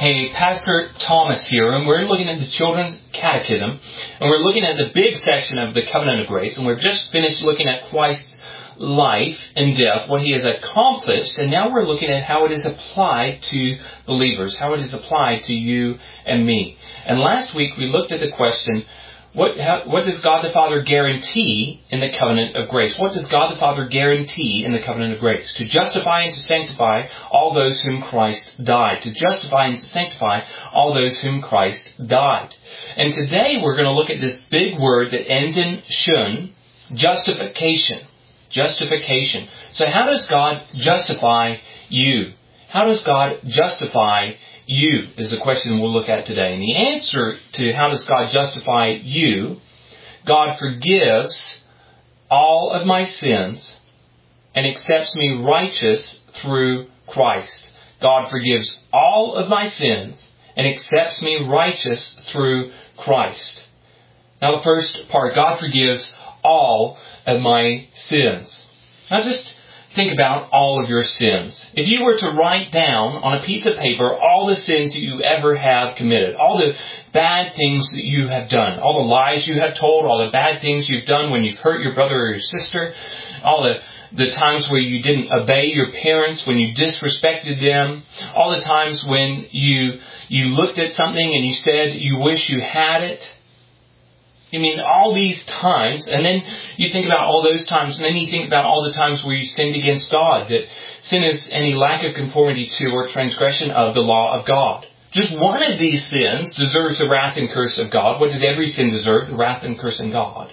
Hey, Pastor Thomas here, and we're looking at the Children's Catechism, and we're looking at the big section of the Covenant of Grace, and we've just finished looking at Christ's life and death, what He has accomplished, and now we're looking at how it is applied to believers, how it is applied to you and me. And last week we looked at the question, what does God the Father guarantee in the Covenant of Grace? What does God the Father guarantee in the Covenant of Grace? To justify and to sanctify all those whom Christ died. To justify and to sanctify all those whom Christ died. And today we're going to look at this big word that ends in shun, justification. Justification. So how does God justify you? How does God justify you is the question we'll look at today. And the answer to how does God justify you, God forgives all of my sins and accepts me righteous through Christ. God forgives all of my sins and accepts me righteous through Christ. Now the first part, God forgives all of my sins. Now just think about all of your sins. If you were to write down on a piece of paper all the sins that you ever have committed, all the bad things that you have done, all the lies you have told, all the bad things you've done when you've hurt your brother or your sister, all the times where you didn't obey your parents, when you disrespected them, all the times when you looked at something and you said you wish you had it. I mean, all these times, and then you think about all those times, and then you think about all the times where you sinned against God, that sin is any lack of conformity to or transgression of the law of God. Just one of these sins deserves the wrath and curse of God. What did every sin deserve? The wrath and curse of God.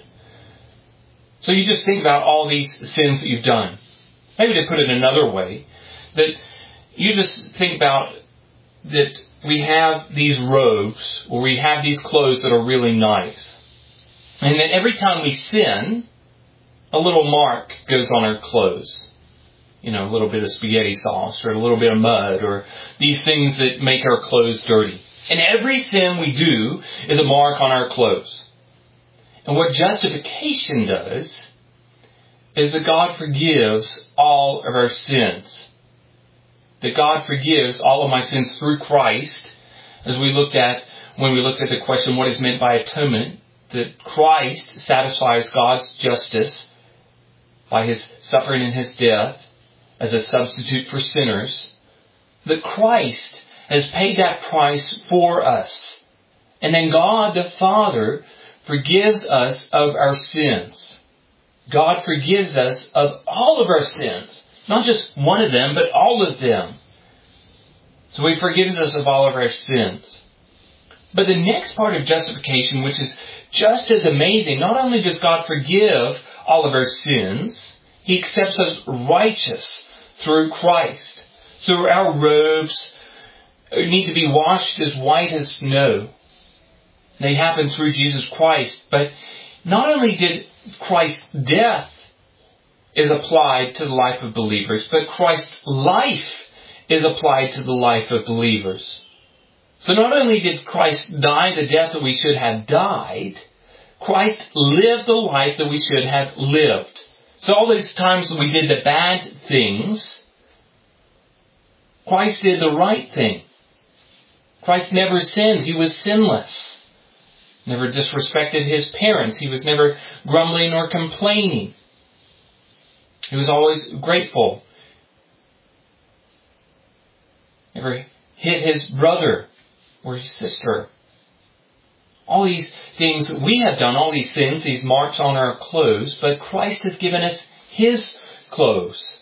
So you just think about all these sins that you've done. Maybe to put it another way, that you just think about that we have these robes, or we have these clothes that are really nice. And then every time we sin, a little mark goes on our clothes. You know, a little bit of spaghetti sauce or a little bit of mud or these things that make our clothes dirty. And every sin we do is a mark on our clothes. And what justification does is that God forgives all of our sins. That God forgives all of my sins through Christ, as we looked at when we looked at the question, what is meant by atonement? That Christ satisfies God's justice by His suffering and His death as a substitute for sinners. That Christ has paid that price for us. And then God the Father forgives us of our sins. God forgives us of all of our sins. Not just one of them, but all of them. So He forgives us of all of our sins. But the next part of justification, which is just as amazing, not only does God forgive all of our sins, He accepts us righteous through Christ. So our robes need to be washed as white as snow. They happen through Jesus Christ. But not only did Christ's death is applied to the life of believers, but Christ's life is applied to the life of believers. So not only did Christ die the death that we should have died, Christ lived the life that we should have lived. So all those times that we did the bad things, Christ did the right thing. Christ never sinned. He was sinless. Never disrespected His parents. He was never grumbling or complaining. He was always grateful. Never hit his brother or his sister. All these things that we have done, all these sins, these marks on our clothes, but Christ has given us His clothes.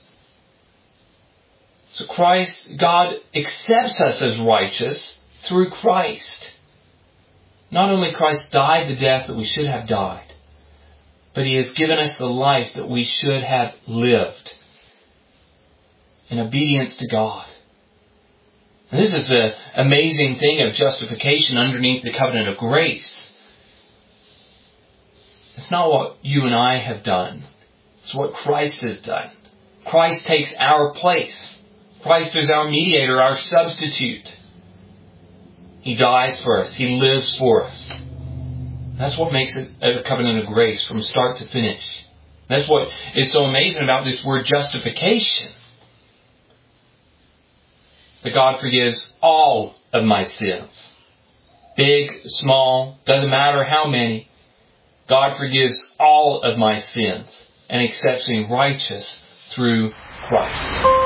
So God accepts us as righteous through Christ. Not only Christ died the death that we should have died, but He has given us the life that we should have lived in obedience to God. And this is the amazing thing of justification underneath the covenant of grace. It's not what you and I have done. It's what Christ has done. Christ takes our place. Christ is our mediator, our substitute. He dies for us. He lives for us. That's what makes it a covenant of grace from start to finish. That's what is so amazing about this word justification. that God forgives all of my sins. Big, small, doesn't matter how many. God forgives all of my sins and accepts me righteous through Christ.